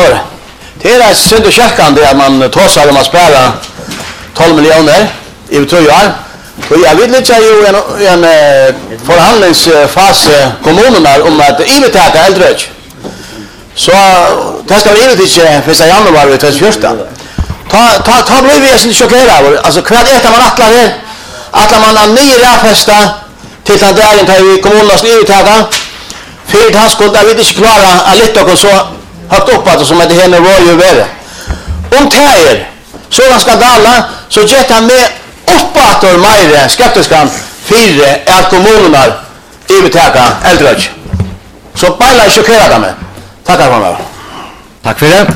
år. Det är synd och kärkande att man tåsar om att spela 12 miljoner i 2 år. Och jag vill inte ju en förhandlingsfas kommunerna om att invitera Eldröch. Så det ska vi inte för sig januari 31. Ta blir vi inte chockerade. Alltså kvart efter man attlar här. Attlar man en ny räfesta till den där inte i kommunernas invitera. För det han skulle vi inte klara att lite och så högt upp att som att det henne var ju värre. Om täger sådan skandala så gett han med uppåt mer skeptiskan för att kommunerna invitera Eldröch. Så bara chockerade mig. Tack för det. Tack för det.